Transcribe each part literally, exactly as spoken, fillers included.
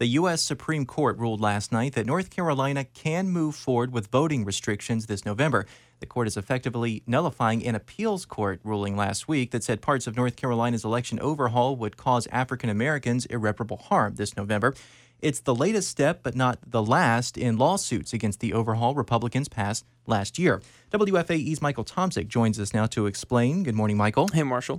The U S Supreme Court ruled last night that North Carolina can move forward with voting restrictions this November. The court is effectively nullifying an appeals court ruling last week that said parts of North Carolina's election overhaul would cause African Americans irreparable harm this November. It's the latest step, but not the last, in lawsuits against the overhaul Republicans passed last year. W F A E's Michael Tomczyk joins us now to explain. Good morning, Michael. Hey, Marshall.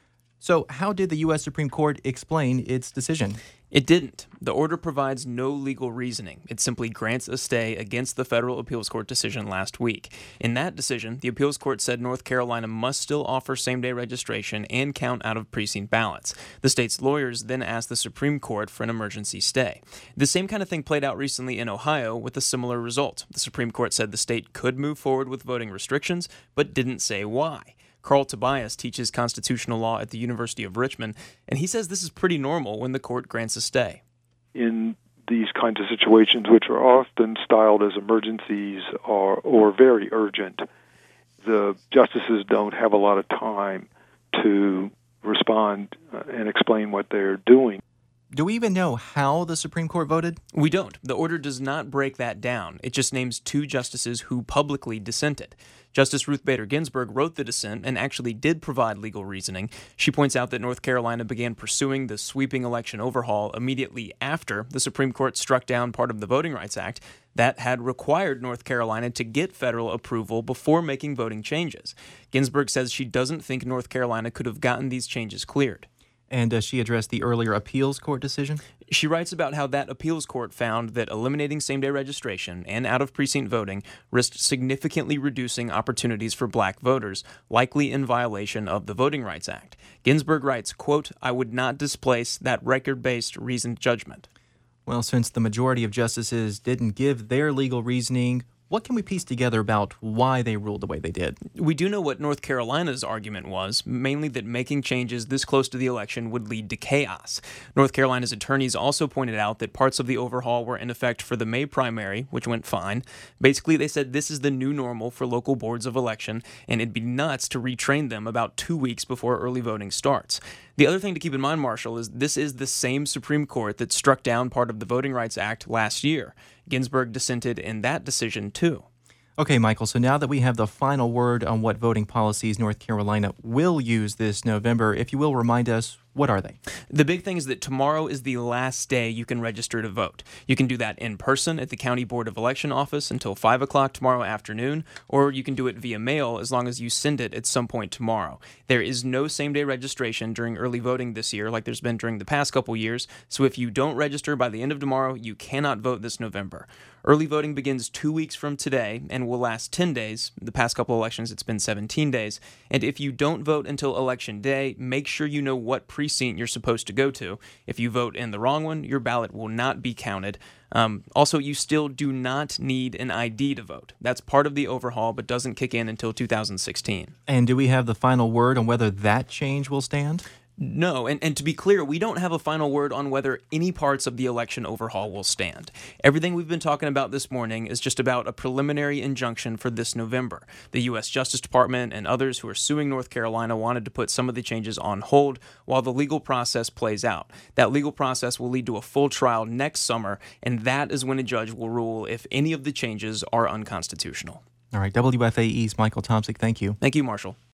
So how did the U S Supreme Court explain its decision? It didn't. The order provides no legal reasoning. It simply grants a stay against the federal appeals court decision last week. In that decision, the appeals court said North Carolina must still offer same-day registration and count out-of-precinct ballots. The state's lawyers then asked the Supreme Court for an emergency stay. The same kind of thing played out recently in Ohio with a similar result. The Supreme Court said the state could move forward with voting restrictions, but didn't say why. Carl Tobias teaches constitutional law at the University of Richmond, and he says this is pretty normal when the court grants a stay. In these kinds of situations, which are often styled as emergencies or, or very urgent, the justices don't have a lot of time to respond and explain what they're doing. Do we even know how the Supreme Court voted? We don't. The order does not break that down. It just names two justices who publicly dissented. Justice Ruth Bader Ginsburg wrote the dissent and actually did provide legal reasoning. She points out that North Carolina began pursuing the sweeping election overhaul immediately after the Supreme Court struck down part of the Voting Rights Act that had required North Carolina to get federal approval before making voting changes. Ginsburg says she doesn't think North Carolina could have gotten these changes cleared. And does she address the earlier appeals court decision? She writes about how that appeals court found that eliminating same-day registration and out-of-precinct voting risked significantly reducing opportunities for black voters, likely in violation of the Voting Rights Act. Ginsburg writes, quote, "I would not displace that record-based reasoned judgment." Well, since the majority of justices didn't give their legal reasoning, what can we piece together about why they ruled the way they did? We do know what North Carolina's argument was, mainly that making changes this close to the election would lead to chaos. North Carolina's attorneys also pointed out that parts of the overhaul were in effect for the May primary, which went fine. Basically, they said this is the new normal for local boards of election, and it'd be nuts to retrain them about two weeks before early voting starts. The other thing to keep in mind, Marshall, is this is the same Supreme Court that struck down part of the Voting Rights Act last year. Ginsburg dissented in that decision, too. Okay, Michael, so now that we have the final word on what voting policies North Carolina will use this November, if you will remind us, what are they? The big thing is that tomorrow is the last day you can register to vote. You can do that in person at the County Board of Election office until five o'clock tomorrow afternoon, or you can do it via mail as long as you send it at some point tomorrow. There is no same-day registration during early voting this year like there's been during the past couple years, so if you don't register by the end of tomorrow, you cannot vote this November. Early voting begins two weeks from today and will last ten days. The past couple elections, it's been seventeen days. And if you don't vote until Election Day, make sure you know what precinct you're supposed to go to. If you vote in the wrong one, your ballot will not be counted. Um, also, you still do not need an I D to vote. That's part of the overhaul, but doesn't kick in until two thousand sixteen. And do we have the final word on whether that change will stand? No, and, and to be clear, we don't have a final word on whether any parts of the election overhaul will stand. Everything we've been talking about this morning is just about a preliminary injunction for this November. The U S Justice Department and others who are suing North Carolina wanted to put some of the changes on hold while the legal process plays out. That legal process will lead to a full trial next summer, and that is when a judge will rule if any of the changes are unconstitutional. All right, W F A E's Michael Tomczyk, thank you. Thank you, Marshall.